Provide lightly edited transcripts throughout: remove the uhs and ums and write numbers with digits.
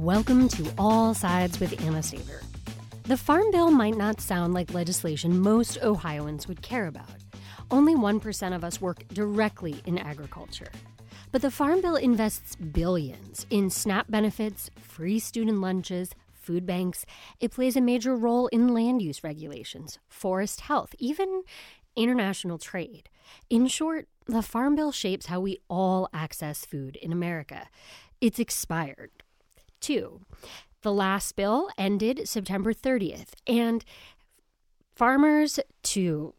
Welcome to All Sides with Anna Saver. The Farm Bill might not sound like legislation most Ohioans would care about. Only 1% of us work directly in agriculture. But the Farm Bill invests billions in SNAP benefits, free student lunches, food banks. It plays a major role in land use regulations, forest health, even international trade. In short, the Farm Bill shapes how we all access food in America. It's expired. 2. The last bill ended September 30th, and farmers to,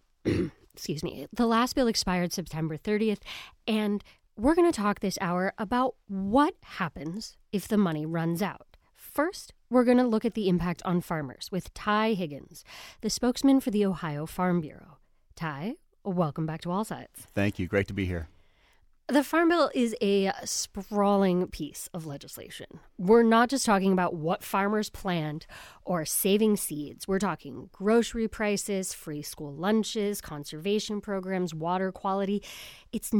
the last bill expired September 30th, and we're going to talk this hour about what happens if the money runs out. First, we're going to look at the impact on farmers with Ty Higgins, the spokesman for the Ohio Farm Bureau. Ty, welcome back to All Sides. Thank you. Great to be here. The Farm Bill is a sprawling piece of legislation. We're not just talking about what farmers plant or saving seeds. We're talking grocery prices, free school lunches, conservation programs, water quality. It's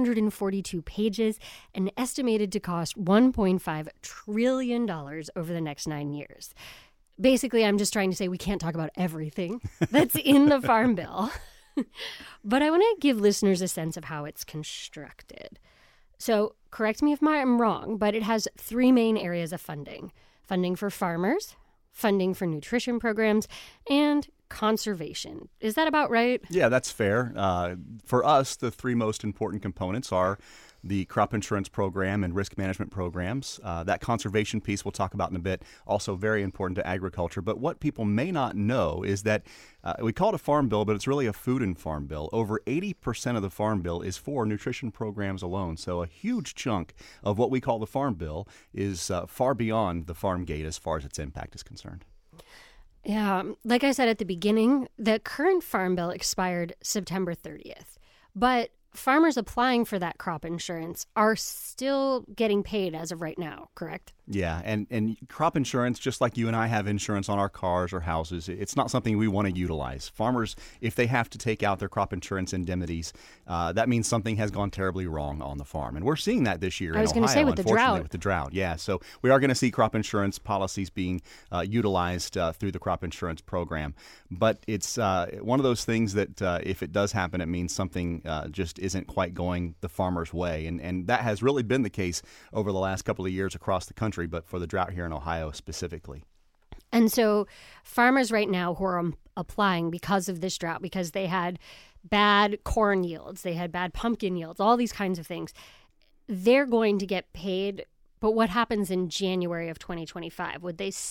942 pages and estimated to cost $1.5 trillion over the next 9 years. Basically, I'm just trying to say we can't talk about everything that's in the Farm Bill. But I want to give listeners a sense of how it's constructed. So correct me if I'm wrong, but it has 3 main areas of funding. Funding for farmers, funding for nutrition programs, and conservation. Is that about right? Yeah, that's fair. For us, the 3 most important components are the crop insurance program and risk management programs. That conservation piece we'll talk about in a bit, also very important to agriculture. But what people may not know is that we call it a farm bill, but it's really a food and farm bill. Over 80% of the farm bill is for nutrition programs alone. So a huge chunk of what we call the farm bill is far beyond the farm gate as far as its impact is concerned. Yeah, like I said at the beginning, the current farm bill expired September 30th. But farmers applying for that crop insurance are still getting paid as of right now, correct? Yeah, and crop insurance, just like you and I have insurance on our cars or houses, it's not something we want to utilize. Farmers, if they have to take out their crop insurance indemnities, that means something has gone terribly wrong on the farm. And we're seeing that this year in Ohio. I was going to say with the drought. With the drought, yeah. So we are going to see crop insurance policies being utilized through the crop insurance program. But it's one of those things that if it does happen, it means something just isn't quite going the farmer's way. And that has really been the case over the last couple of years across the country, but for the drought here in Ohio specifically. And so farmers right now who are applying because of this drought, because they had bad corn yields, they had bad pumpkin yields, all these kinds of things, they're going to get paid. But what happens in January of 2025?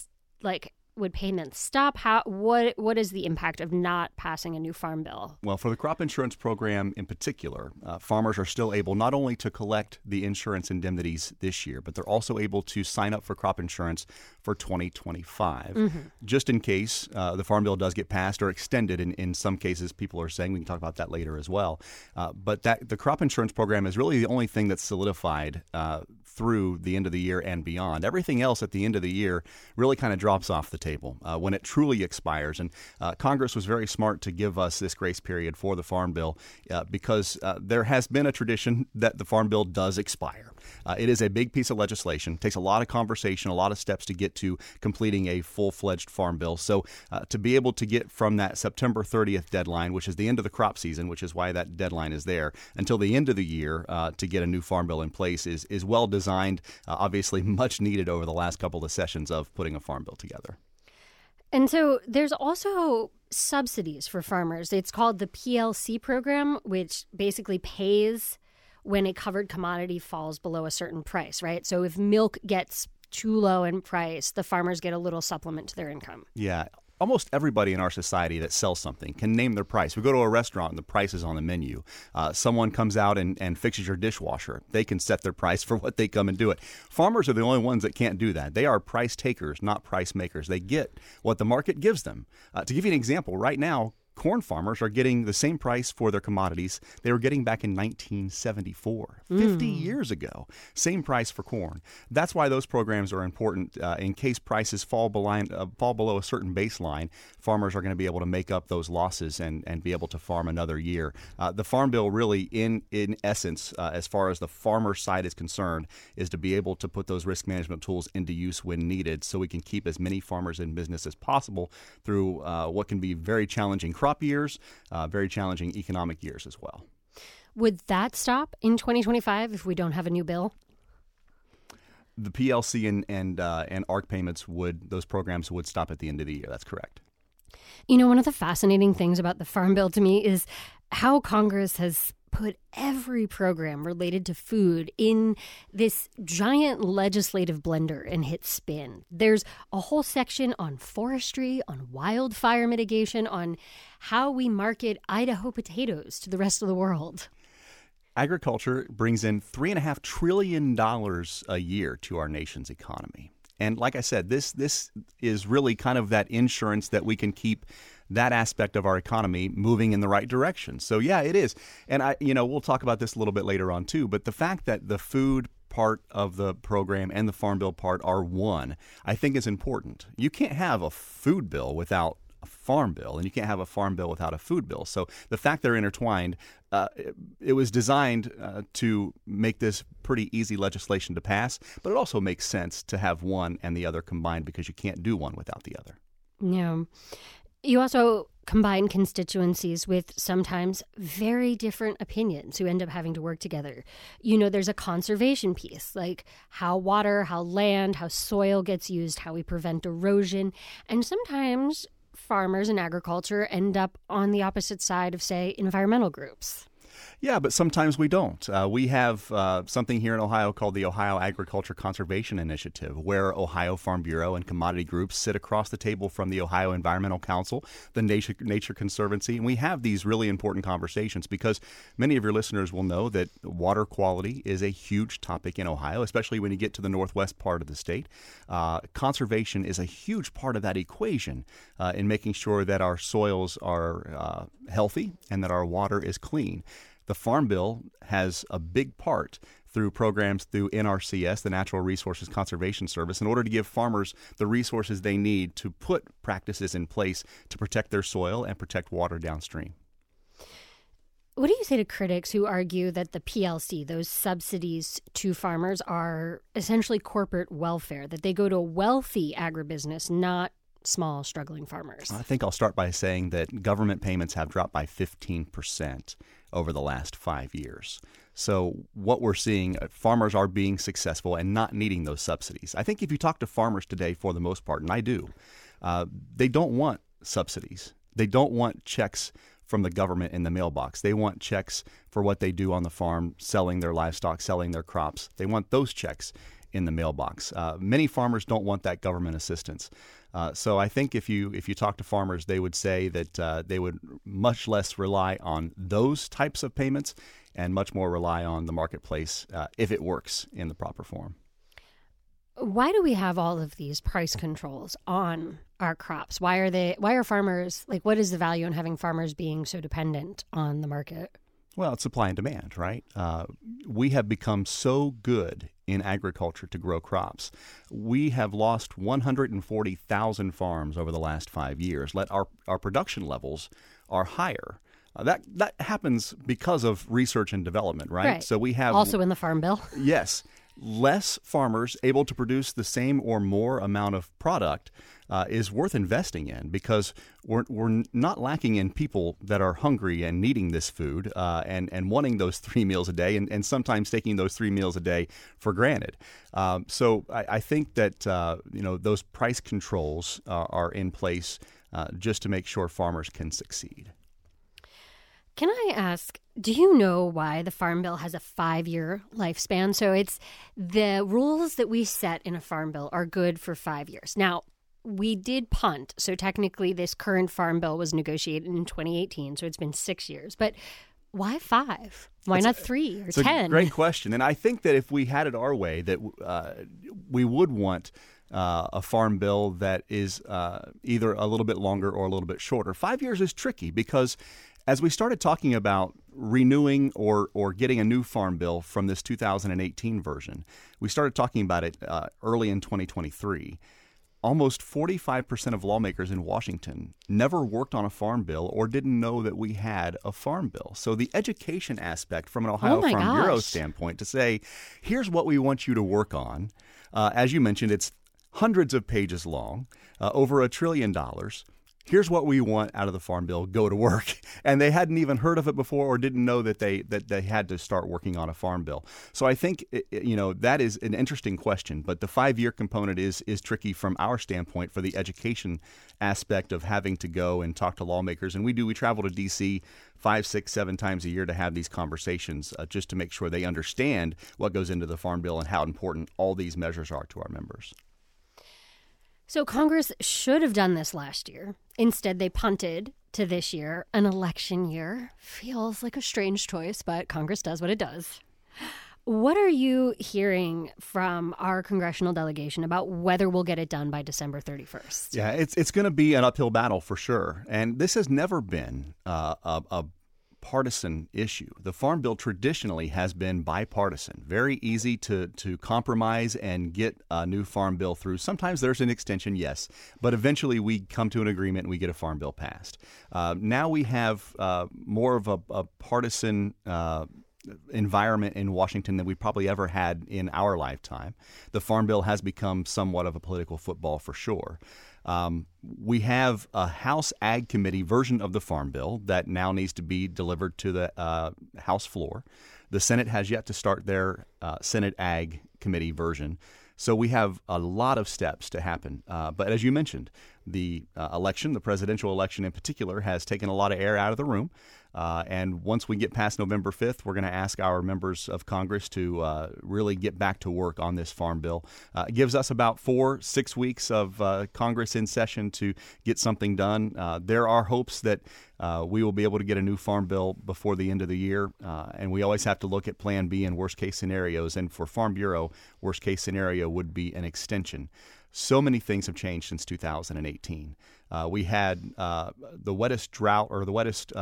Would payments stop? What is the impact of not passing a new farm bill? Well, for the crop insurance program in particular, farmers are still able not only to collect the insurance indemnities this year, but they're also able to sign up for crop insurance for 2025, just in case the farm bill does get passed or extended. In some cases, people are saying, we can talk about that later as well. But the crop insurance program is really the only thing that's solidified through the end of the year and beyond. Everything else at the end of the year really kind of drops off the table when it truly expires. And Congress was very smart to give us this grace period for the Farm Bill because there has been a tradition that the Farm Bill does expire. It is a big piece of legislation. It takes a lot of conversation, a lot of steps to get to completing a full-fledged Farm Bill. So to be able to get from that September 30th deadline, which is the end of the crop season, which is why that deadline is there, until the end of the year to get a new Farm Bill in place is well designed, obviously much needed over the last couple of sessions of putting a Farm Bill together. And so there's also subsidies for farmers. It's called the PLC program, which basically pays when a covered commodity falls below a certain price, right? So if milk gets too low in price, the farmers get a little supplement to their income. Yeah. Almost everybody in our society that sells something can name their price. We go to a restaurant and the price is on the menu. Someone comes out and fixes your dishwasher. They can set their price for what they come and do it. Farmers are the only ones that can't do that. They are price takers, not price makers. They get what the market gives them. To give you an example, right now, corn farmers are getting the same price for their commodities they were getting back in 1974, 50 years ago. Same price for corn. That's why those programs are important. In case prices fall below a certain baseline, farmers are going to be able to make up those losses and be able to farm another year. The Farm Bill really, in essence, as far as the farmer side is concerned, is to be able to put those risk management tools into use when needed so we can keep as many farmers in business as possible through what can be very challenging crop years, very challenging economic years as well. Would that stop in 2025 if we don't have a new bill? The PLC and ARC payments those programs would stop at the end of the year. That's correct. You know, one of the fascinating things about the Farm Bill to me is how Congress has put every program related to food in this giant legislative blender and hit spin. There's a whole section on forestry, on wildfire mitigation, on how we market Idaho potatoes to the rest of the world. Agriculture brings in $3.5 trillion a year to our nation's economy. And like I said, this is really kind of that insurance that we can keep that aspect of our economy moving in the right direction. So yeah, it is. And we'll talk about this a little bit later on too, but the fact that the food part of the program and the Farm Bill part are one, I think is important. You can't have a food bill without a farm bill, and you can't have a farm bill without a food bill. So the fact they're intertwined, it was designed to make this pretty easy legislation to pass, but it also makes sense to have one and the other combined because you can't do one without the other. Yeah. You also combine constituencies with sometimes very different opinions who end up having to work together. You know, there's a conservation piece, like how water, how land, how soil gets used, how we prevent erosion. And sometimes farmers and agriculture end up on the opposite side of, say, environmental groups. Yeah, but sometimes we don't. We have something here in Ohio called the Ohio Agriculture Conservation Initiative, where Ohio Farm Bureau and commodity groups sit across the table from the Ohio Environmental Council, the Nature Conservancy, and we have these really important conversations because many of your listeners will know that water quality is a huge topic in Ohio, especially when you get to the northwest part of the state. Conservation is a huge part of that equation in making sure that our soils are healthy and that our water is clean. The Farm Bill has a big part through programs through NRCS, the Natural Resources Conservation Service, in order to give farmers the resources they need to put practices in place to protect their soil and protect water downstream. What do you say to critics who argue that the PLC, those subsidies to farmers, are essentially corporate welfare, that they go to wealthy agribusiness, not small, struggling farmers? I think I'll start by saying that government payments have dropped by 15% over the last 5 years. So what we're seeing, farmers are being successful and not needing those subsidies. I think if you talk to farmers today, for the most part, and I do, they don't want subsidies. They don't want checks from the government in the mailbox. They want checks for what they do on the farm, selling their livestock, selling their crops. They want those checks in the mailbox. Many farmers don't want that government assistance. So I think if you talk to farmers, they would say that they would much less rely on those types of payments and much more rely on the marketplace if it works in the proper form. Why do we have all of these price controls on our crops? Why are farmers, like, what is the value in having farmers being so dependent on the market? Well, it's supply and demand, right? We have become so good in agriculture to grow crops. We have lost 140,000 farms over the last 5 years. Our production levels are higher. That happens because of research and development, right? So we have also in the Farm Bill. Yes. Less farmers able to produce the same or more amount of product is worth investing in because we're not lacking in people that are hungry and needing this food and wanting those 3 meals a day and sometimes taking those 3 meals a day for granted. So I think that those price controls are in place just to make sure farmers can succeed. Can I ask, do you know why the Farm Bill has a 5-year lifespan? So it's the rules that we set in a Farm Bill are good for 5 years. Now, we did punt. So technically this current Farm Bill was negotiated in 2018. So it's been 6 years. But why 5? Why not 3 or 10? It's a great question. And I think that if we had it our way, that we would want a farm bill that is either a little bit longer or a little bit shorter. 5 years is tricky because as we started talking about renewing or getting a new farm bill from this 2018 version, we started talking about it early in 2023. Almost 45% of lawmakers in Washington never worked on a farm bill or didn't know that we had a farm bill. So the education aspect from an Ohio Farm Bureau standpoint to say, here's what we want you to work on. As you mentioned, it's hundreds of pages long, over $1 trillion. Here's what we want out of the farm bill. Go to work. And they hadn't even heard of it before or didn't know that they had to start working on a farm bill. So I think that is an interesting question. But the 5-year component is tricky from our standpoint for the education aspect of having to go and talk to lawmakers. And we travel to D.C. 5, 6, 7 times a year to have these conversations just to make sure they understand what goes into the farm bill and how important all these measures are to our members. So Congress should have done this last year. Instead, they punted to this year, an election year. Feels like a strange choice, but Congress does what it does. What are you hearing from our congressional delegation about whether we'll get it done by December 31st? Yeah, it's going to be an uphill battle for sure. And this has never been a partisan issue. The Farm Bill traditionally has been bipartisan. Very easy to compromise and get a new Farm Bill through. Sometimes there's an extension, yes, but eventually we come to an agreement and we get a Farm Bill passed. Now we have more of a partisan environment in Washington than we probably ever had in our lifetime. The Farm Bill has become somewhat of a political football for sure. We have a House Ag Committee version of the Farm Bill that now needs to be delivered to the House floor. The Senate has yet to start their Senate Ag Committee version. So we have a lot of steps to happen. But as you mentioned, the election, the presidential election in particular, has taken a lot of air out of the room. And once we get past November 5th, we're going to ask our members of Congress to really get back to work on this farm bill. It gives us about 4-6 weeks of Congress in session to get something done. There are hopes that we will be able to get a new farm bill before the end of the year. And we always have to look at Plan B and worst case scenarios. And for Farm Bureau, worst case scenario would be an extension. So many things have changed since 2018. We had the wettest drought or the wettest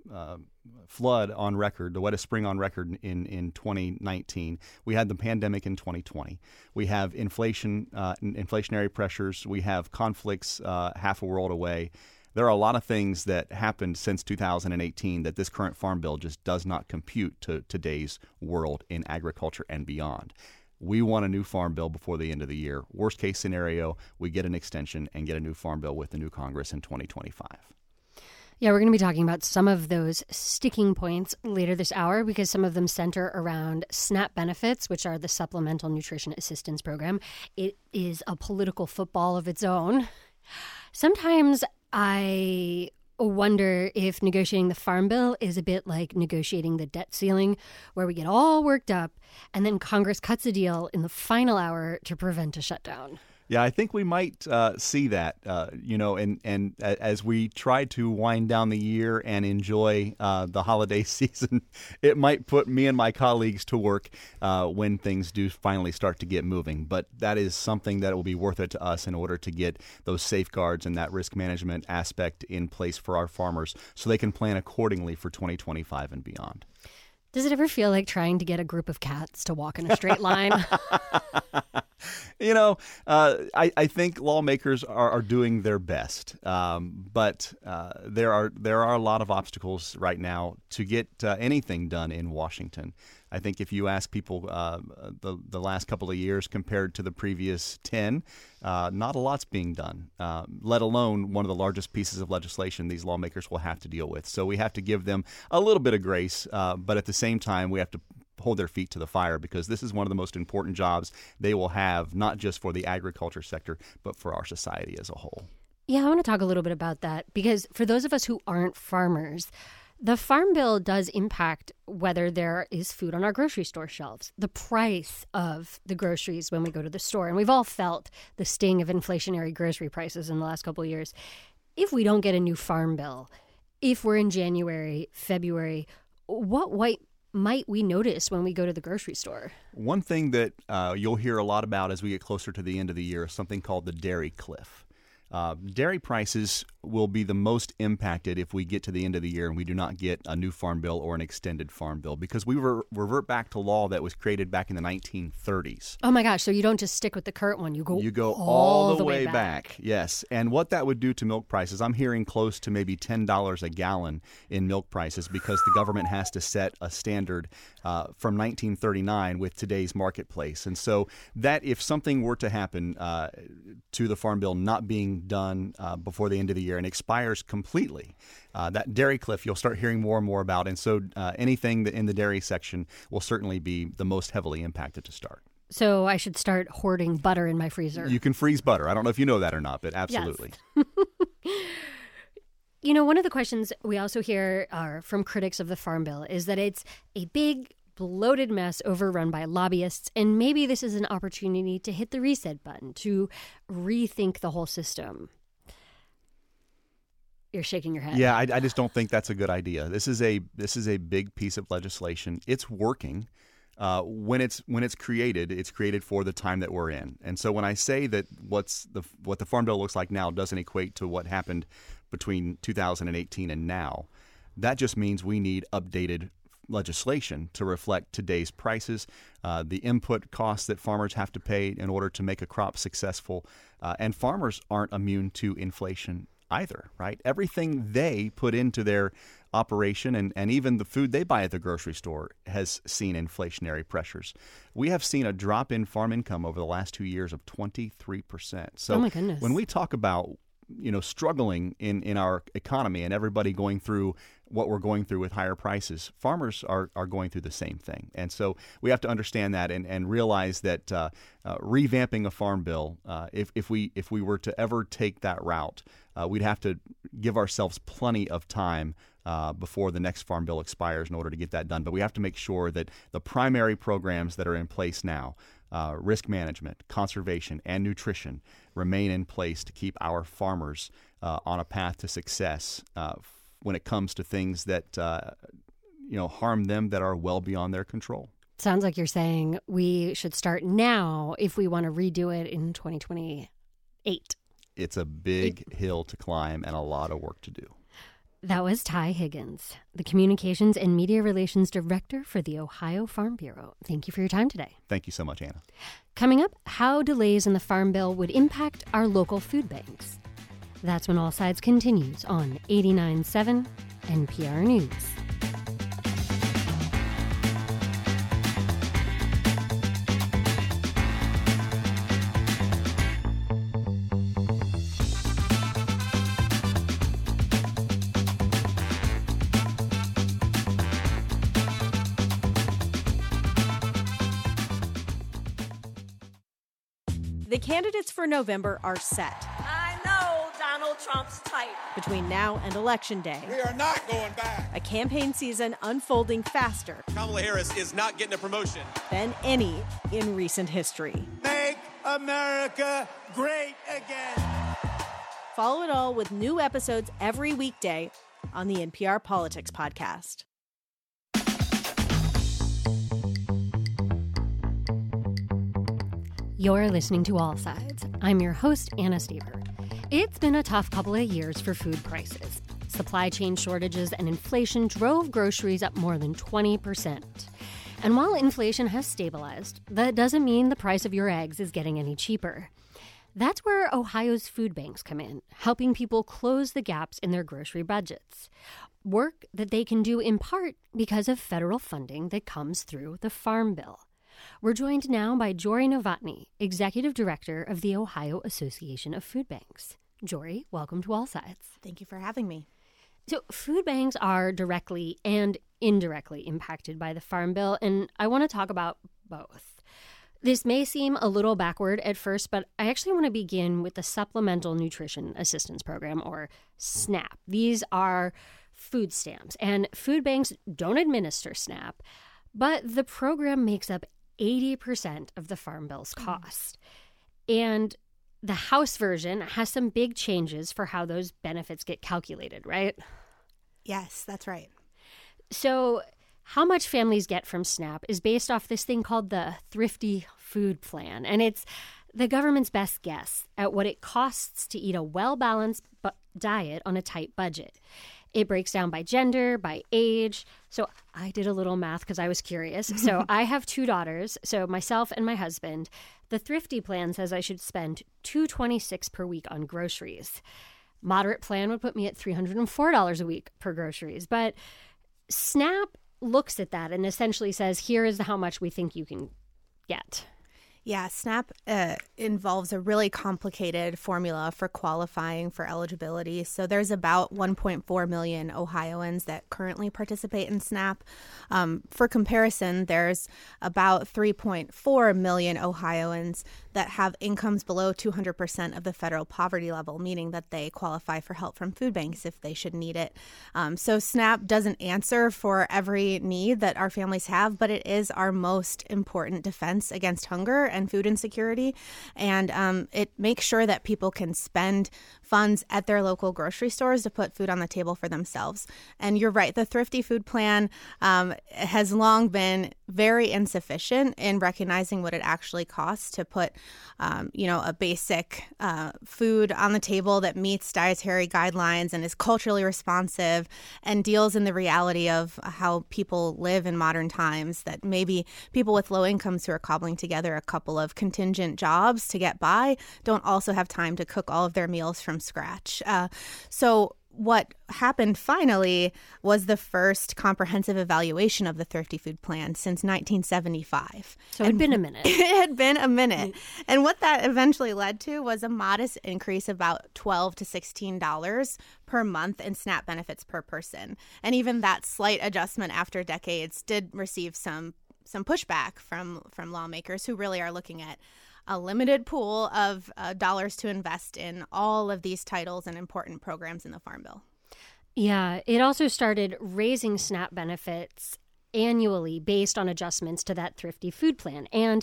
flood on record, the wettest spring on record in 2019. We had the pandemic in 2020. We have inflationary pressures. We have conflicts half a world away. There are a lot of things that happened since 2018 that this current farm bill just does not compute to today's world in agriculture and beyond. We want a new farm bill before the end of the year. Worst case scenario, we get an extension and get a new farm bill with the new Congress in 2025. Yeah, we're going to be talking about some of those sticking points later this hour because some of them center around SNAP benefits, which are the Supplemental Nutrition Assistance Program. It is a political football of its own. Sometimes I wonder if negotiating the farm bill is a bit like negotiating the debt ceiling, where we get all worked up and then Congress cuts a deal in the final hour to prevent a shutdown. Yeah, I think we might see that, and as we try to wind down the year and enjoy the holiday season, it might put me and my colleagues to work when things do finally start to get moving. But that is something that will be worth it to us in order to get those safeguards and that risk management aspect in place for our farmers so they can plan accordingly for 2025 and beyond. Does it ever feel like trying to get a group of cats to walk in a straight line? I think lawmakers are doing their best, but there are a lot of obstacles right now to get anything done in Washington. I think if you ask people the last couple of years compared to the previous 10, not a lot's being done, let alone one of the largest pieces of legislation these lawmakers will have to deal with. So we have to give them a little bit of grace, but at the same time, we have to hold their feet to the fire because this is one of the most important jobs they will have, not just for the agriculture sector, but for our society as a whole. Yeah, I want to talk a little bit about that because for those of us who aren't farmers, the Farm Bill does impact whether there is food on our grocery store shelves, the price of the groceries when we go to the store. And we've all felt the sting of inflationary grocery prices in the last couple of years. If we don't get a new Farm Bill, if we're in January, February, what might we notice when we go to the grocery store? One thing that you'll hear a lot about as we get closer to the end of the year is something called the dairy cliff. Dairy prices will be the most impacted if we get to the end of the year and we do not get a new farm bill or an extended farm bill, because we revert back to law that was created back in the 1930s. Oh my gosh, so you don't just stick with the current one, you go all the way back. Yes, and what that would do to milk prices, I'm hearing close to maybe $10 a gallon in milk prices, because the government has to set a standard from 1939 with today's marketplace. And so that if something were to happen to the farm bill not being done before the end of the year and expires completely, that dairy cliff you'll start hearing more and more about. And so anything in the dairy section will certainly be the most heavily impacted to start. So I should start hoarding butter in my freezer. You can freeze butter. I don't know if you know that or not, but absolutely. Yes. You know, one of the questions we also hear from critics of the Farm Bill is that it's a big, bloated mess overrun by lobbyists, and maybe this is an opportunity to hit the reset button, to rethink the whole system. You're shaking your head. Yeah, I just don't think that's a good idea. This is a big piece of legislation. It's working. When it's created, it's created for the time that we're in. And so when I say that what the Farm Bill looks like now doesn't equate to what happened between 2018 and now, that just means we need updated legislation to reflect today's prices, the input costs that farmers have to pay in order to make a crop successful. And farmers aren't immune to inflation either, right? Everything they put into their operation and even the food they buy at the grocery store has seen inflationary pressures. We have seen a drop in farm income over the last 2 years of 23%. So oh my goodness. When we talk about struggling in our economy and everybody going through what we're going through with higher prices, farmers are going through the same thing. And so we have to understand that and realize that revamping a farm bill, if we were to ever take that route, we'd have to give ourselves plenty of time before the next farm bill expires in order to get that done. But we have to make sure that the primary programs that are in place now, risk management, conservation, and nutrition, remain in place to keep our farmers on a path to success when it comes to things that harm them that are well beyond their control. Sounds like you're saying we should start now if we want to redo it in 2028. It's a big hill to climb and a lot of work to do. That was Ty Higgins, the Communications and Media Relations Director for the Ohio Farm Bureau. Thank you for your time today. Thank you so much, Anna. Coming up, how delays in the Farm Bill would impact our local food banks. That's when All Sides continues on 89.7 NPR News. The candidates for November are set. I know Donald Trump's type. Between now and Election Day, we are not going back. A campaign season unfolding faster. Kamala Harris is not getting a promotion Than any in recent history. Make America great again. Follow it all with new episodes every weekday on the NPR Politics Podcast. You're listening to All Sides. I'm your host, Anna Stever. It's been a tough couple of years for food prices. Supply chain shortages and inflation drove groceries up more than 20%. And while inflation has stabilized, that doesn't mean the price of your eggs is getting any cheaper. That's where Ohio's food banks come in, helping people close the gaps in their grocery budgets. Work that they can do in part because of federal funding that comes through the Farm Bill. We're joined now by Jory Novotny, Executive Director of the Ohio Association of Food Banks. Jory, welcome to All Sides. Thank you for having me. So food banks are directly and indirectly impacted by the Farm Bill, and I want to talk about both. This may seem a little backward at first, but I actually want to begin with the Supplemental Nutrition Assistance Program, or SNAP. These are food stamps, and food banks don't administer SNAP, but the program makes up 80% of the Farm Bill's cost. And the House version has some big changes for how those benefits get calculated, right? Yes, that's right. So how much families get from SNAP is based off this thing called the Thrifty Food Plan. And it's the government's best guess at what it costs to eat a well-balanced diet on a tight budget. It breaks down by gender, by age. So I did a little math because I was curious. So I have 2 daughters, so myself and my husband. The Thrifty Plan says I should spend $226 per week on groceries. Moderate plan would put me at $304 a week per groceries. But SNAP looks at that and essentially says, here is how much we think you can get. Yeah, SNAP involves a really complicated formula for qualifying for eligibility. So there's about 1.4 million Ohioans that currently participate in SNAP. For comparison, there's about 3.4 million Ohioans that have incomes below 200% of the federal poverty level, meaning that they qualify for help from food banks if they should need it. So SNAP doesn't answer for every need that our families have, but it is our most important defense against hunger and food insecurity. And it makes sure that people can spend funds at their local grocery stores to put food on the table for themselves. And you're right, the Thrifty Food Plan has long been very insufficient in recognizing what it actually costs to put a basic food on the table that meets dietary guidelines and is culturally responsive and deals in the reality of how people live in modern times, that maybe people with low incomes who are cobbling together a couple of contingent jobs to get by don't also have time to cook all of their meals from scratch. So what happened finally was the first comprehensive evaluation of the Thrifty Food Plan since 1975. So it had been a minute. It had been a minute. And what that eventually led to was a modest increase of about $12 to $16 per month in SNAP benefits per person. And even that slight adjustment after decades did receive some pushback from lawmakers who really are looking at a limited pool of dollars to invest in all of these titles and important programs in the Farm Bill. Yeah, it also started raising SNAP benefits annually based on adjustments to that Thrifty Food Plan. And,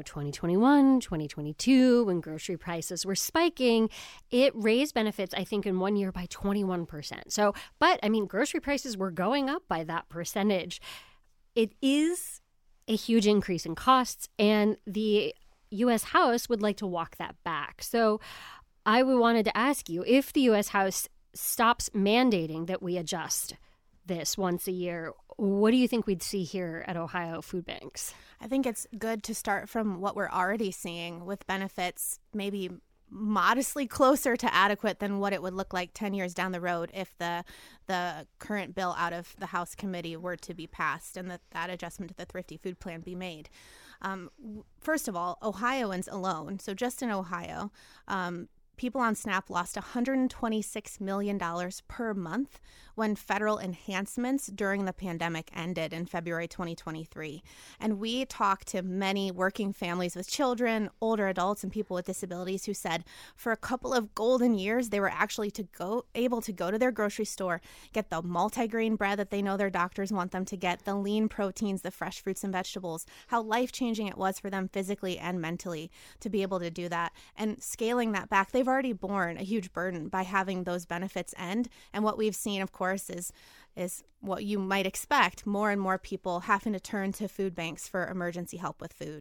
2021, 2022, when grocery prices were spiking, it raised benefits, I think, in 1 year by 21%. But grocery prices were going up by that percentage. It is a huge increase in costs, and the U.S. House would like to walk that back. So I wanted to ask you, if the U.S. House stops mandating that we adjust this once a year, what do you think we'd see here at Ohio Food Banks? I think it's good to start from what we're already seeing, with benefits maybe modestly closer to adequate than what it would look like 10 years down the road if the current bill out of the House committee were to be passed and that adjustment to the Thrifty Food Plan be made. First of all, Ohioans alone, so just in Ohio, people on SNAP lost $126 million per month when federal enhancements during the pandemic ended in February 2023. And we talked to many working families with children, older adults, and people with disabilities who said for a couple of golden years, they were actually able to go to their grocery store, get the multigrain bread that they know their doctors want them to get, the lean proteins, the fresh fruits and vegetables, how life-changing it was for them physically and mentally to be able to do that. And scaling that back, they've already borne a huge burden by having those benefits end. And what we've seen, of course, is what you might expect, more and more people having to turn to food banks for emergency help with food.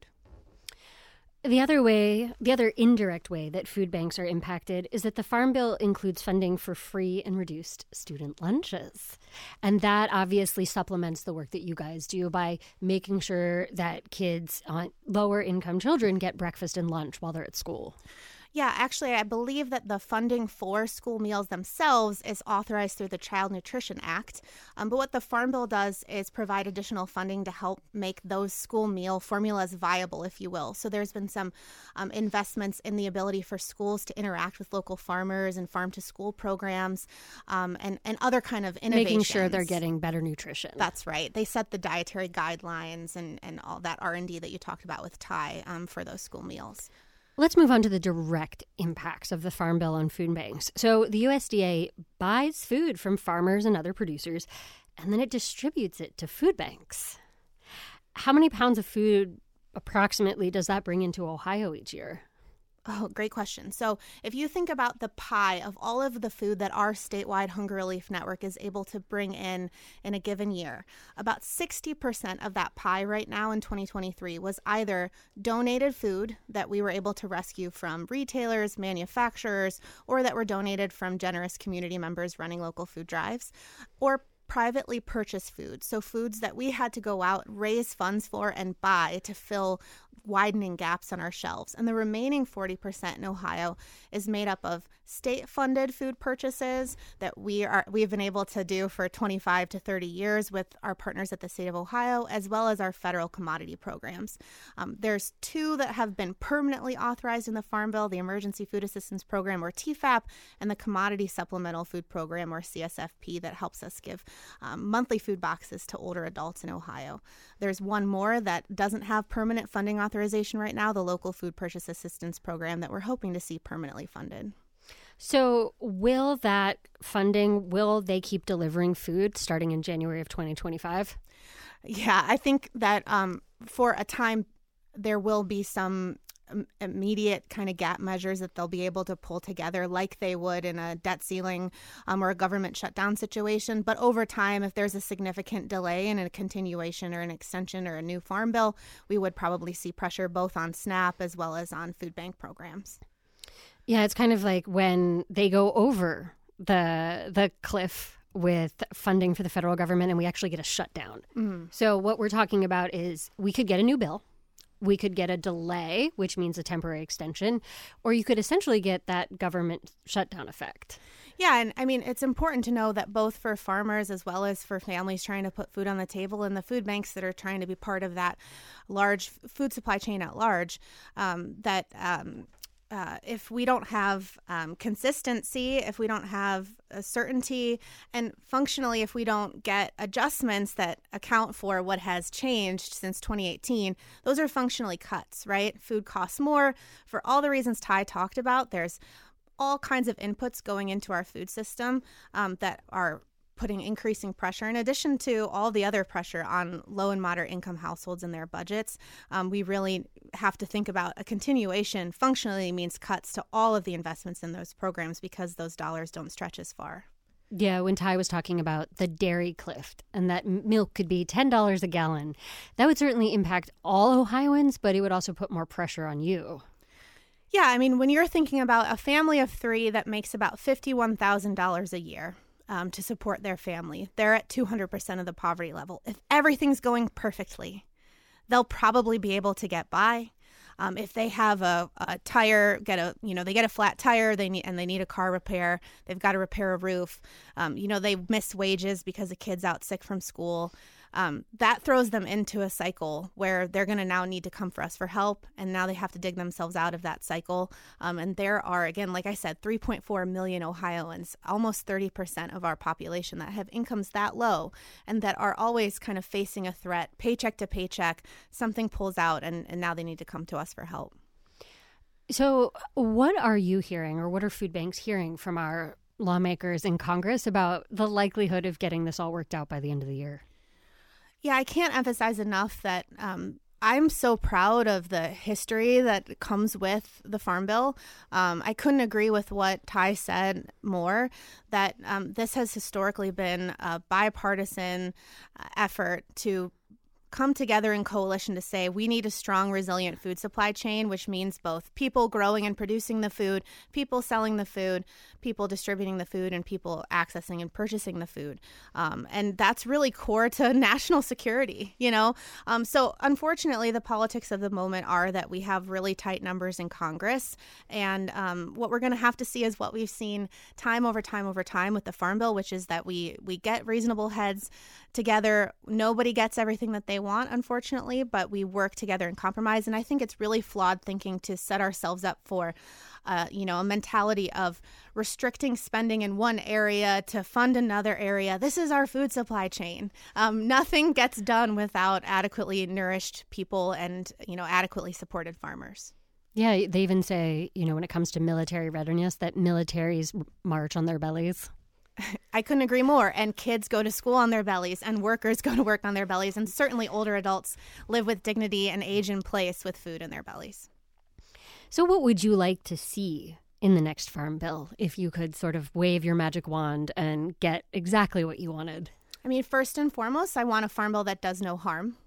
The other indirect way that food banks are impacted is that the Farm Bill includes funding for free and reduced student lunches. And that obviously supplements the work that you guys do by making sure that kids, lower income children, get breakfast and lunch while they're at school. Yeah, actually, I believe that the funding for school meals themselves is authorized through the Child Nutrition Act. But what the Farm Bill does is provide additional funding to help make those school meal formulas viable, if you will. So there's been some investments in the ability for schools to interact with local farmers and farm-to-school programs and other kind of innovations. Making sure they're getting better nutrition. That's right. They set the dietary guidelines and all that R&D that you talked about with Ty for those school meals. Let's move on to the direct impacts of the Farm Bill on food banks. So the USDA buys food from farmers and other producers, and then it distributes it to food banks. How many pounds of food approximately does that bring into Ohio each year? Oh, great question. So if you think about the pie of all of the food that our statewide Hunger Relief Network is able to bring in a given year, about 60% of that pie right now in 2023 was either donated food that we were able to rescue from retailers, manufacturers, or that were donated from generous community members running local food drives, or privately purchased food. So foods that we had to go out, raise funds for, and buy to fill widening gaps on our shelves. And the remaining 40% in Ohio is made up of state-funded food purchases that we've been able to do for 25 to 30 years with our partners at the state of Ohio, as well as our federal commodity programs. There's two that have been permanently authorized in the Farm Bill, the Emergency Food Assistance Program, or TFAP, and the Commodity Supplemental Food Program, or CSFP, that helps us give monthly food boxes to older adults in Ohio. There's one more that doesn't have permanent funding authorization right now, the Local Food Purchase Assistance Program, that we're hoping to see permanently funded. So will that funding, will they keep delivering food starting in January of 2025? Yeah, I think that for a time there will be some immediate kind of gap measures that they'll be able to pull together like they would in a debt ceiling or a government shutdown situation. But over time, if there's a significant delay in a continuation or an extension or a new farm bill, we would probably see pressure both on SNAP as well as on food bank programs. Yeah, it's kind of like when they go over the cliff with funding for the federal government and we actually get a shutdown. Mm-hmm. So what we're talking about is we could get a new bill. We could get a delay, which means a temporary extension, or you could essentially get that government shutdown effect. Yeah, and I mean, it's important to know that both for farmers as well as for families trying to put food on the table and the food banks that are trying to be part of that large food supply chain at large, if we don't have consistency, if we don't have certainty, and functionally, if we don't get adjustments that account for what has changed since 2018, those are functionally cuts, right? Food costs more for all the reasons Ty talked about. There's all kinds of inputs going into our food system that are putting increasing pressure, in addition to all the other pressure on low and moderate income households and their budgets. We really have to think about a continuation functionally means cuts to all of the investments in those programs because those dollars don't stretch as far. Yeah, when Ty was talking about the dairy cliff and that milk could be $10 a gallon, that would certainly impact all Ohioans, but it would also put more pressure on you. Yeah, I mean, when you're thinking about a family of three that makes about $51,000 a year, to support their family, they're at 200% of the poverty level. If everything's going perfectly, they'll probably be able to get by. If they have a tire, they get a flat tire, they need a car repair, they've got to repair a roof, they miss wages because a kid's out sick from school. That throws them into a cycle where they're going to now need to come for us for help, and now they have to dig themselves out of that cycle. And there are, again, like I said, 3.4 million Ohioans, almost 30% of our population that have incomes that low and that are always kind of facing a threat, paycheck to paycheck, something pulls out, and now they need to come to us for help. So what are you hearing, or what are food banks hearing from our lawmakers in Congress about the likelihood of getting this all worked out by the end of the year? Yeah, I can't emphasize enough that I'm so proud of the history that comes with the Farm Bill. I couldn't agree with what Ty said more, that this has historically been a bipartisan effort to come together in coalition to say we need a strong, resilient food supply chain, which means both people growing and producing the food, people selling the food, people distributing the food, and people accessing and purchasing the food. And that's really core to national security, So unfortunately, the politics of the moment are that we have really tight numbers in Congress. And what we're going to have to see is what we've seen time over time with the Farm Bill, which is that we get reasonable heads together. Nobody gets everything that they want, unfortunately, but we work together and compromise. And I think it's really flawed thinking to set ourselves up for, a mentality of restricting spending in one area to fund another area. This is our food supply chain. Nothing gets done without adequately nourished people and, adequately supported farmers. Yeah, they even say, when it comes to military readiness, that militaries march on their bellies. I couldn't agree more. And kids go to school on their bellies, and workers go to work on their bellies, and certainly older adults live with dignity and age in place with food in their bellies. So what would you like to see in the next Farm Bill if you could sort of wave your magic wand and get exactly what you wanted? I mean, first and foremost, I want a Farm Bill that does no harm.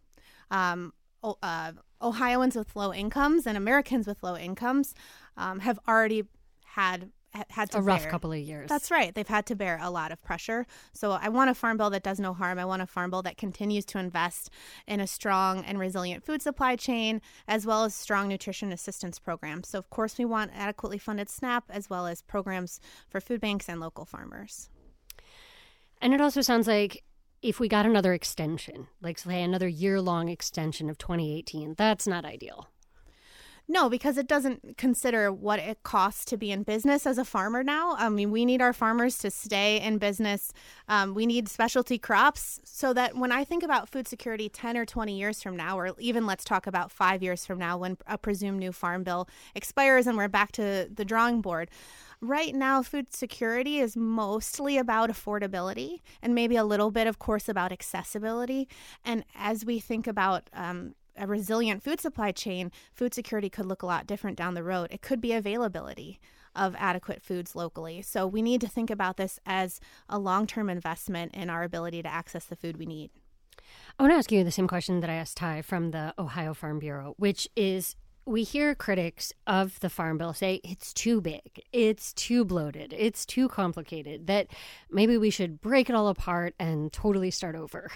Ohioans with low incomes and Americans with low incomes have already had to a rough bear. couple of years. That's right. They've had to bear a lot of pressure. So I want a Farm Bill that does no harm. I want a Farm Bill that continues to invest in a strong and resilient food supply chain, as well as strong nutrition assistance programs. So, of course, we want adequately funded SNAP, as well as programs for food banks and local farmers. And it also sounds like if we got another extension, like say another year-long extension of 2018, that's not ideal. No, because it doesn't consider what it costs to be in business as a farmer now. I mean, we need our farmers to stay in business. We need specialty crops so that when I think about food security 10 or 20 years from now, or even let's talk about 5 years from now when a presumed new Farm Bill expires and we're back to the drawing board. Right now, food security is mostly about affordability and maybe a little bit, of course, about accessibility. And as we think about a resilient food supply chain, food security could look a lot different down the road. It could be availability of adequate foods locally. So we need to think about this as a long-term investment in our ability to access the food we need. I want to ask you the same question that I asked Ty from the Ohio Farm Bureau, which is we hear critics of the Farm Bill say it's too big, it's too bloated, it's too complicated, that maybe we should break it all apart and totally start over.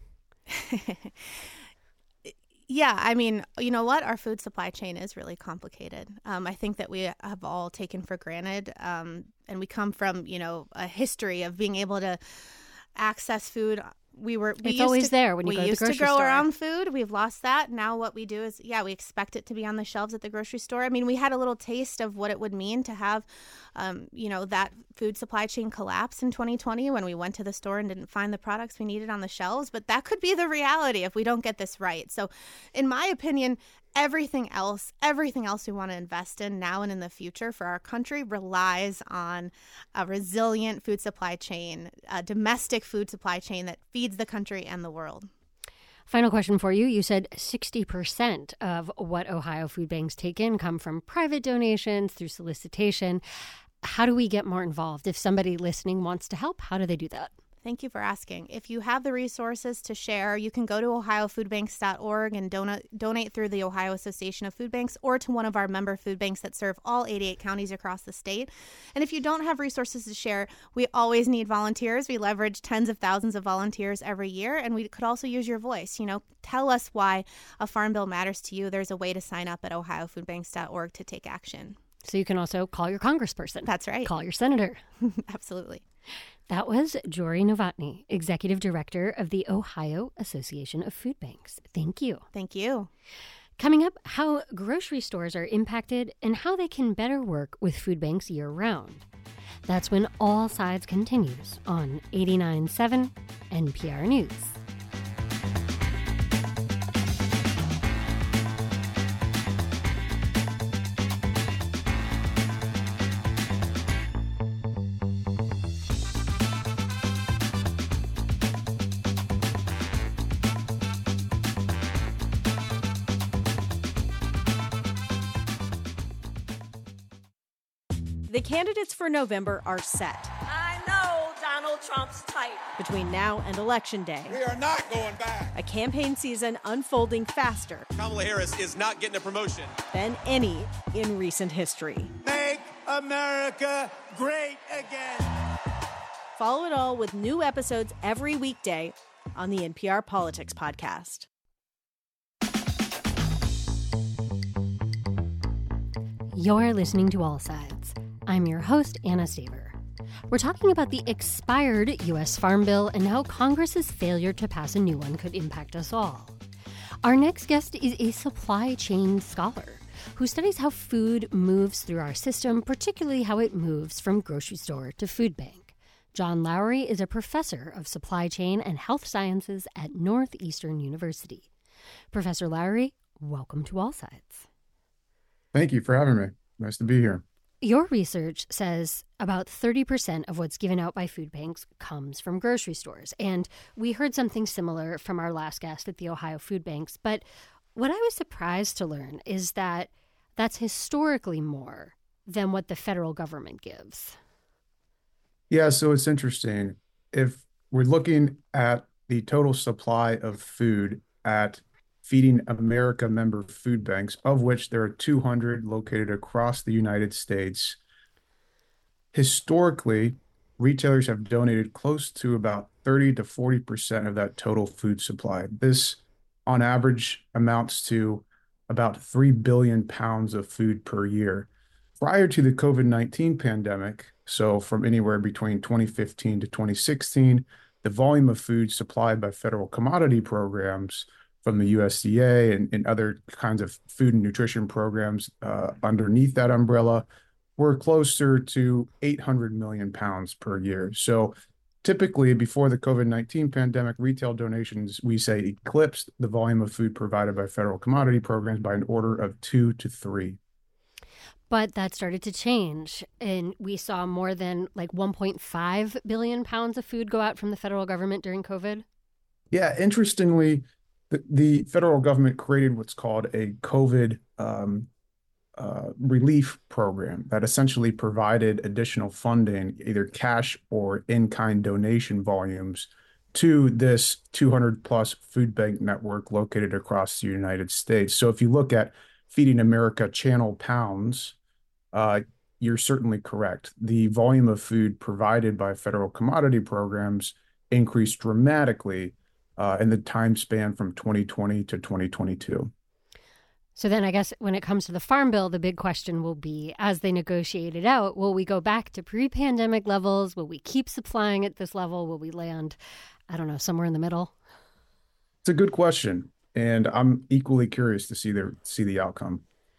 Yeah, I mean, you know what? Our food supply chain is really complicated. I think that we have all taken for granted, and we come from, a history of being able to access food. It's always there when you go to the grocery store. We used to grow our own food. We've lost that. Now what we do is, we expect it to be on the shelves at the grocery store. I mean, we had a little taste of what it would mean to have, that food supply chain collapse in 2020 when we went to the store and didn't find the products we needed on the shelves. But that could be the reality if we don't get this right. So in my opinion, everything else we want to invest in now and in the future for our country relies on a resilient food supply chain, a domestic food supply chain that feeds the country and the world. Final question for you. You said 60% of what Ohio food banks take in come from private donations through solicitation. How do we get more involved? If somebody listening wants to help, how do they do that? Thank you for asking. If you have the resources to share, you can go to ohiofoodbanks.org and donate through the Ohio Association of Food Banks or to one of our member food banks that serve all 88 counties across the state. And if you don't have resources to share, we always need volunteers. We leverage tens of thousands of volunteers every year, and we could also use your voice. Tell us why a Farm Bill matters to you. There's a way to sign up at ohiofoodbanks.org to take action. So you can also call your congressperson. That's right. Call your senator. Absolutely. That was Jory Novotny, Executive Director of the Ohio Association of Food Banks. Thank you. Thank you. Coming up, how grocery stores are impacted and how they can better work with food banks year-round. That's when All Sides continues on 89.7 NPR News. The candidates for November are set. I know Donald Trump's type. Between now and Election Day, We are not going back. a campaign season unfolding faster Kamala Harris is not getting a promotion. than any in recent history. Make America great again. Follow it all with new episodes every weekday on the NPR Politics Podcast. You're listening to All Sides. I'm your host, Anna Staver. We're talking about the expired U.S. Farm Bill and how Congress's failure to pass a new one could impact us all. Our next guest is a supply chain scholar who studies how food moves through our system, particularly how it moves from grocery store to food bank. John Lowry is a professor of supply chain and health sciences at Northeastern University. Professor Lowry, welcome to All Sides. Thank you for having me. Nice to be here. Your research says about 30% of what's given out by food banks comes from grocery stores. And we heard something similar from our last guest at the Ohio Food Banks. But what I was surprised to learn is that That's historically more than what the federal government gives. Yeah, so it's interesting. If we're looking at the total supply of food at Feeding America member food banks, of which there are 200 located across the United States, historically, retailers have donated close to about 30 to 40% of that total food supply. This, on average, amounts to about 3 billion pounds of food per year. Prior to the COVID-19 pandemic, so from anywhere between 2015 to 2016, the volume of food supplied by federal commodity programs from the USDA and other kinds of food and nutrition programs underneath that umbrella were closer to 800 million pounds per year. So typically, before the COVID-19 pandemic, retail donations, we say, eclipsed the volume of food provided by federal commodity programs by an order of 2 to 3. But that started to change, and we saw more than like 1.5 billion pounds of food go out from the federal government during COVID. Yeah, interestingly, the federal government created what's called a COVID relief program that essentially provided additional funding, either cash or in-kind donation volumes, to this 200 plus food bank network located across the United States. So if you look at Feeding America channel pounds, you're certainly correct. The volume of food provided by federal commodity programs increased dramatically in the time span from 2020 to 2022. So then I guess when it comes to the Farm Bill, the big question will be, as they negotiate it out, will we go back to pre-pandemic levels? Will we keep supplying at this level? Will we land, I don't know, somewhere in the middle? It's a good question, and I'm equally curious to see the outcome.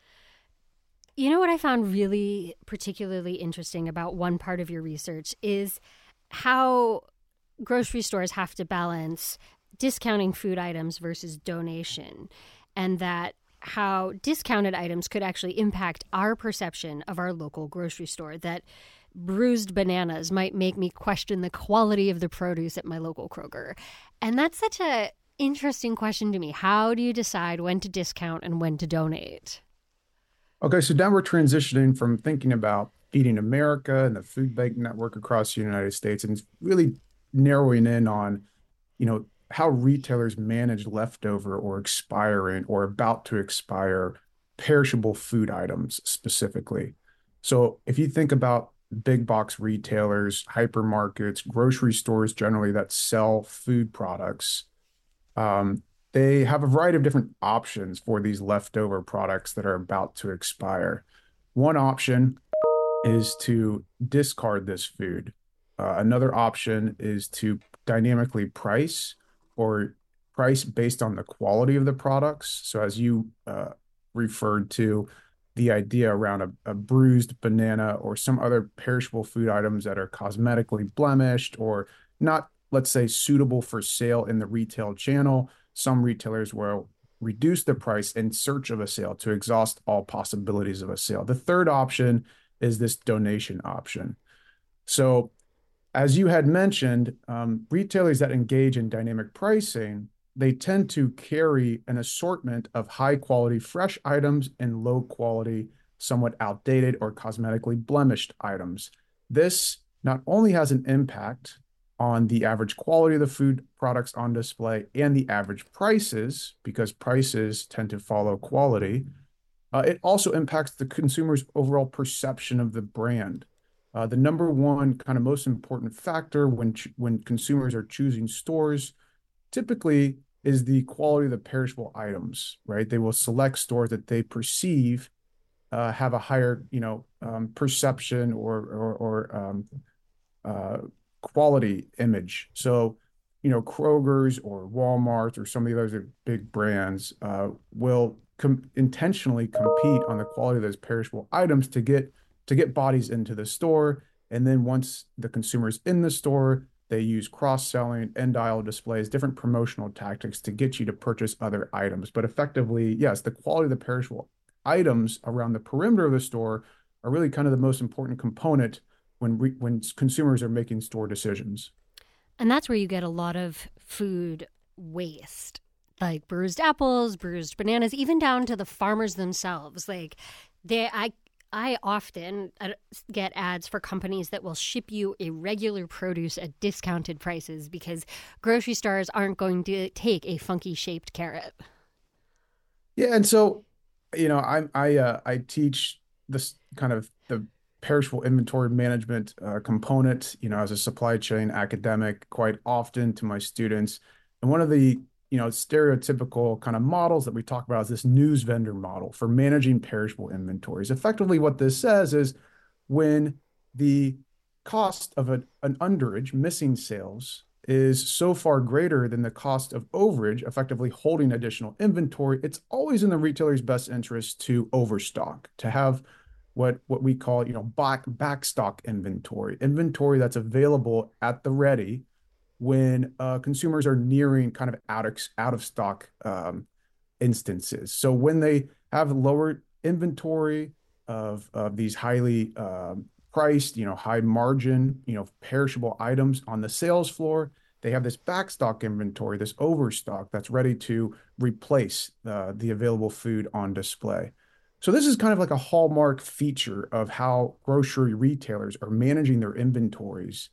You know what I found really particularly interesting about one part of your research is how grocery stores have to balance discounting food items versus donation, and that how discounted items could actually impact our perception of our local grocery store, that bruised bananas might make me question the quality of the produce at my local Kroger. And that's such an interesting question to me. How do you decide when to discount and when to donate? Okay, so now we're transitioning from thinking about Feeding America and the food bank network across the United States and really narrowing in on, how retailers manage leftover or expiring or about to expire perishable food items specifically. So if you think about big box retailers, hypermarkets, grocery stores generally that sell food products, they have a variety of different options for these leftover products that are about to expire. One option is to discard this food. Another option is to dynamically price based on the quality of the products. So as you referred to, the idea around a bruised banana or some other perishable food items that are cosmetically blemished or not, let's say, suitable for sale in the retail channel. Some retailers will reduce the price in search of a sale to exhaust all possibilities of a sale. The third option is this donation option. So as you had mentioned, retailers that engage in dynamic pricing, they tend to carry an assortment of high quality fresh items and low quality, somewhat outdated or cosmetically blemished items. This not only has an impact on the average quality of the food products on display and the average prices, because prices tend to follow quality, it also impacts the consumer's overall perception of the brand. The number one kind of most important factor when consumers are choosing stores typically is the quality of the perishable items, right? They will select stores that they perceive have a higher, perception or quality image. So, Kroger's or Walmart or some of the other big brands will intentionally compete on the quality of those perishable items to get bodies into the store. And then once the consumer's in the store, they use cross-selling, end aisle displays, different promotional tactics to get you to purchase other items. But effectively, yes, the quality of the perishable items around the perimeter of the store are really kind of the most important component when consumers are making store decisions. And that's where you get a lot of food waste like bruised apples, bruised bananas, even down to the farmers themselves. Like I often get ads for companies that will ship you irregular produce at discounted prices because grocery stores aren't going to take a funky shaped carrot. Yeah, and so, I teach this kind of the perishable inventory management component, as a supply chain academic quite often to my students. And one of the, stereotypical kind of models that we talk about is this news vendor model for managing perishable inventories. Effectively, what this says is when the cost of an underage, missing sales, is so far greater than the cost of overage, effectively holding additional inventory, it's always in the retailer's best interest to overstock, to have what we call, backstock inventory that's available at the ready when consumers are nearing kind of out of stock instances. So when they have lower inventory of these highly priced, high margin, perishable items on the sales floor, they have this backstock inventory, this overstock that's ready to replace the available food on display. So this is kind of like a hallmark feature of how grocery retailers are managing their inventories,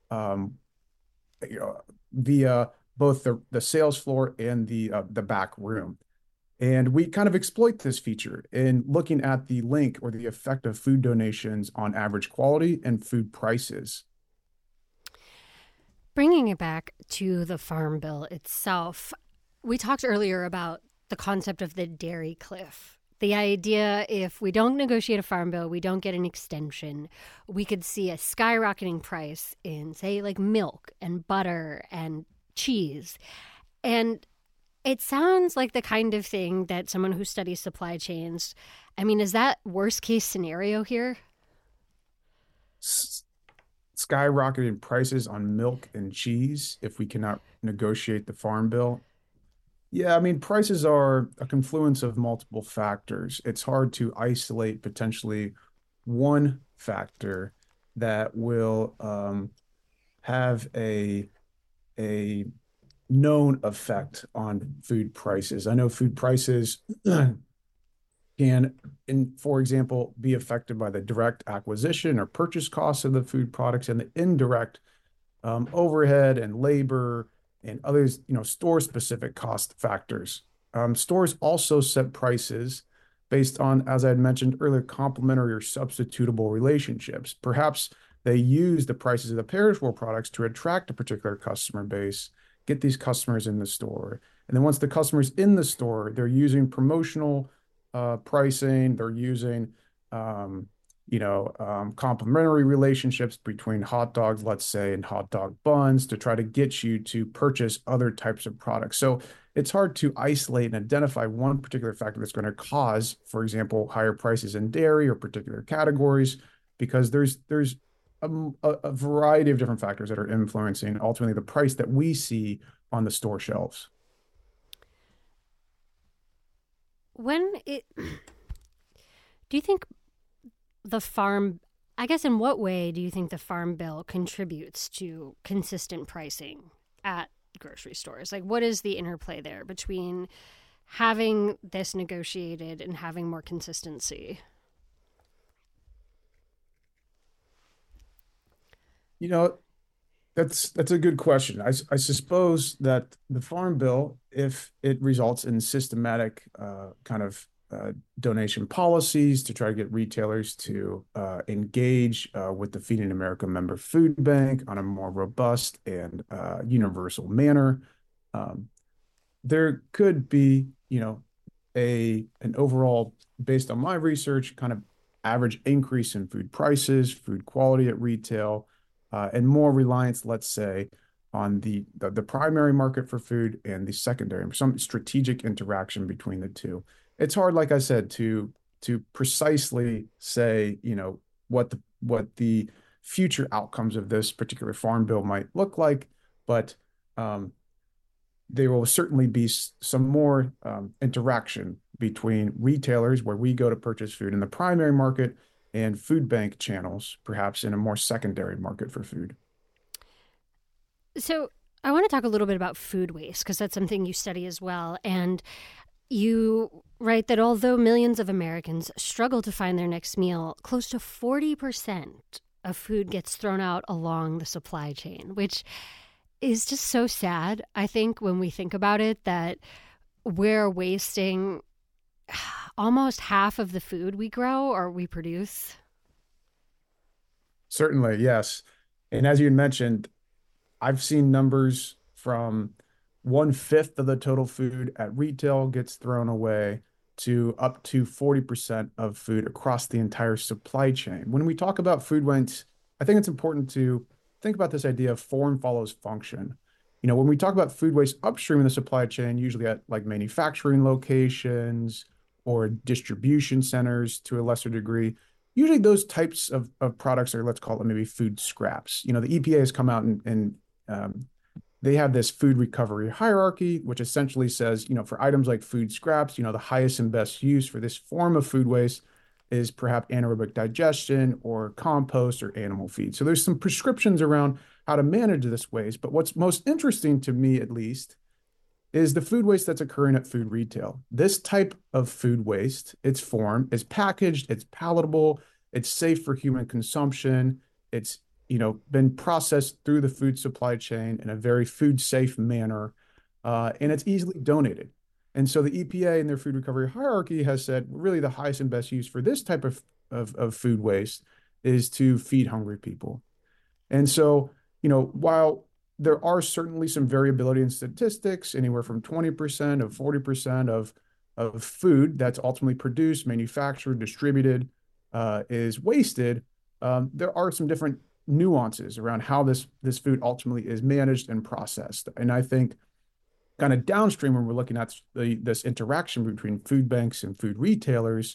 via both the sales floor and the back room. And we kind of exploit this feature in looking at the link or the effect of food donations on average quality and food prices. Bringing it back to the Farm Bill itself, we talked earlier about the concept of the dairy cliff. The idea, if we don't negotiate a farm bill, we don't get an extension, we could see a skyrocketing price in, say, like milk and butter and cheese. And it sounds like the kind of thing that someone who studies supply chains, I mean, is that worst case scenario here? Skyrocketing prices on milk and cheese if we cannot negotiate the farm bill. Yeah, I mean, prices are a confluence of multiple factors. It's hard to isolate potentially one factor that will have a known effect on food prices. I know food prices can, for example, be affected by the direct acquisition or purchase costs of the food products and the indirect overhead and labor and others, store-specific cost factors. Stores also set prices based on, as I had mentioned earlier, complementary or substitutable relationships. Perhaps they use the prices of the perishable products to attract a particular customer base, get these customers in the store. And then once the customer's in the store, they're using promotional pricing, they're using complementary relationships between hot dogs, let's say, and hot dog buns to try to get you to purchase other types of products. So it's hard to isolate and identify one particular factor that's going to cause, for example, higher prices in dairy or particular categories, because there's a variety of different factors that are influencing ultimately the price that we see on the store shelves. Do you think in what way do you think the Farm Bill contributes to consistent pricing at grocery stores? Like, what is the interplay there between having this negotiated and having more consistency? That's a good question. I suppose that the Farm Bill, if it results in systematic donation policies to try to get retailers to engage with the Feeding America member food bank on a more robust and universal manner, there could be, an overall, based on my research, kind of average increase in food prices, food quality at retail, and more reliance, let's say, on the primary market for food and the secondary, some strategic interaction between the two. It's hard, like I said, to precisely say, what the future outcomes of this particular farm bill might look like, but there will certainly be some more interaction between retailers where we go to purchase food in the primary market and food bank channels, perhaps in a more secondary market for food. So I want to talk a little bit about food waste because that's something you study as well. And you write that although millions of Americans struggle to find their next meal, close to 40% of food gets thrown out along the supply chain, which is just so sad, I think, when we think about it, that we're wasting almost half of the food we grow or we produce. Certainly, yes. And as you mentioned, I've seen numbers from 1/5 of the total food at retail gets thrown away to up to 40% of food across the entire supply chain. When we talk about food waste, I think it's important to think about this idea of form follows function. When we talk about food waste upstream in the supply chain, usually at like manufacturing locations or distribution centers to a lesser degree, usually those types of products are, let's call it maybe food scraps. The EPA has come out and they have this food recovery hierarchy, which essentially says, for items like food scraps, the highest and best use for this form of food waste is perhaps anaerobic digestion or compost or animal feed. So there's some prescriptions around how to manage this waste. But what's most interesting to me, at least, is the food waste that's occurring at food retail. This type of food waste, its form is packaged, it's palatable, it's safe for human consumption, it's been processed through the food supply chain in a very food safe manner, and it's easily donated. And so the EPA in their food recovery hierarchy has said really the highest and best use for this type of food waste is to feed hungry people. And so, while there are certainly some variability in statistics, anywhere from 20% of 40% of food that's ultimately produced, manufactured, distributed is wasted, there are some different nuances around how this food ultimately is managed and processed. And I think kind of downstream, when we're looking at this interaction between food banks and food retailers,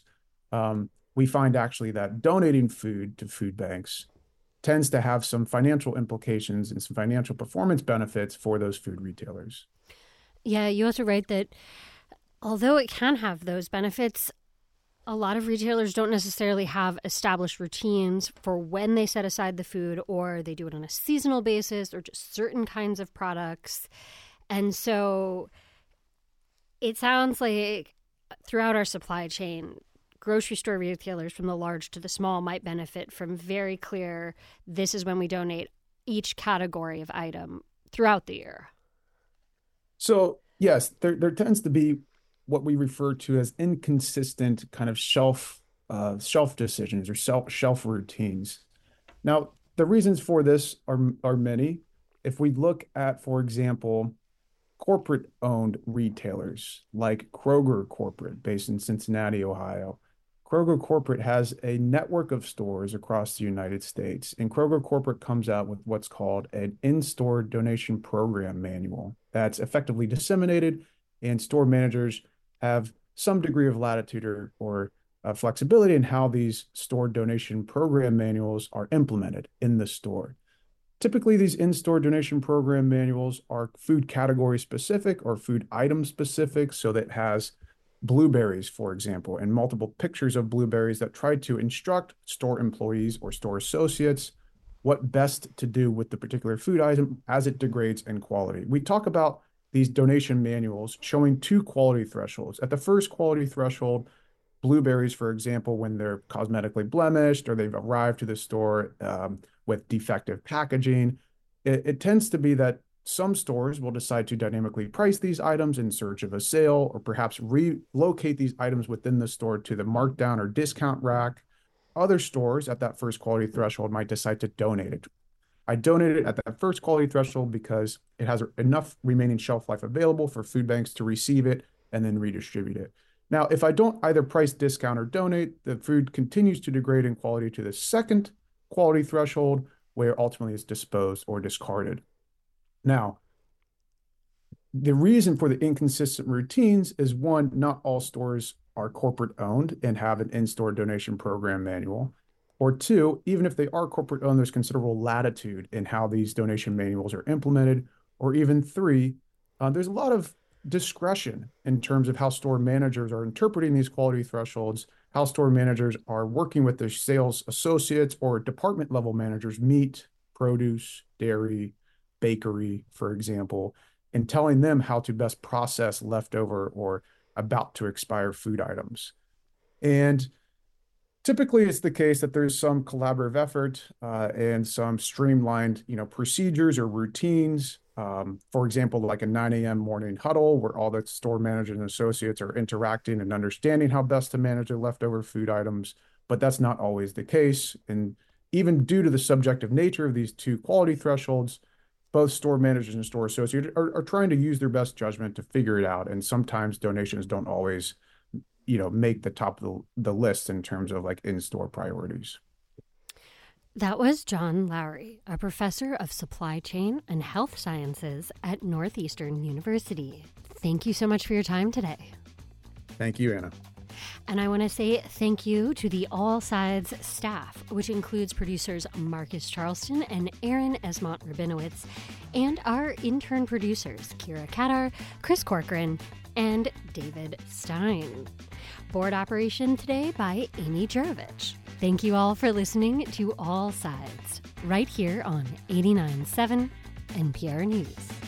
we find actually that donating food to food banks tends to have some financial implications and some financial performance benefits for those food retailers. Yeah, you also write that although it can have those benefits, a lot of retailers don't necessarily have established routines for when they set aside the food, or they do it on a seasonal basis or just certain kinds of products. And so it sounds like throughout our supply chain, grocery store retailers from the large to the small might benefit from very clear, this is when we donate each category of item throughout the year. So yes, there tends to be what we refer to as inconsistent kind of shelf decisions or shelf routines. Now, the reasons for this are many. If we look at, for example, corporate-owned retailers like Kroger Corporate, based in Cincinnati, Ohio. Kroger Corporate has a network of stores across the United States, and Kroger Corporate comes out with what's called an in-store donation program manual that's effectively disseminated, and store managers have some degree of latitude or flexibility in how these store donation program manuals are implemented in the store. Typically, these in-store donation program manuals are food category specific or food item specific, so that has blueberries, for example, and multiple pictures of blueberries that try to instruct store employees or store associates what best to do with the particular food item as it degrades in quality. We talk about these donation manuals showing two quality thresholds. At the first quality threshold, blueberries, for example, when they're cosmetically blemished or they've arrived to the store with defective packaging, it tends to be that some stores will decide to dynamically price these items in search of a sale, or perhaps relocate these items within the store to the markdown or discount rack. Other stores at that first quality threshold might decide to donate it. I donate it at that first quality threshold because it has enough remaining shelf life available for food banks to receive it and then redistribute it. Now, if I don't either price, discount, or donate, the food continues to degrade in quality to the second quality threshold, where ultimately it's disposed or discarded. Now, the reason for the inconsistent routines is, one, not all stores are corporate owned and have an in-store donation program manual. Or two, even if they are corporate owned, there's considerable latitude in how these donation manuals are implemented. Or even three, there's a lot of discretion in terms of how store managers are interpreting these quality thresholds, how store managers are working with their sales associates or department level managers, meat, produce, dairy, bakery, for example, and telling them how to best process leftover or about to expire food items. And typically, it's the case that there's some collaborative effort and some streamlined, procedures or routines. For example, like a 9 a.m. morning huddle where all the store managers and associates are interacting and understanding how best to manage their leftover food items. But that's not always the case. And even due to the subjective nature of these two quality thresholds, both store managers and store associates are trying to use their best judgment to figure it out. And sometimes donations don't always make the top of the list in terms of like in-store priorities. That was John Lowry, a professor of supply chain and health sciences at Northeastern University. Thank you so much for your time today. Thank you, Anna. And I want to say thank you to the All Sides staff, which includes producers Marcus Charleston and Aaron Esmont-Rabinowitz, and our intern producers, Kira Kadar, Chris Corcoran, and David Stein. Board operation today by Amy Jurovich. Thank you all for listening to All Sides, right here on 89.7 NPR News.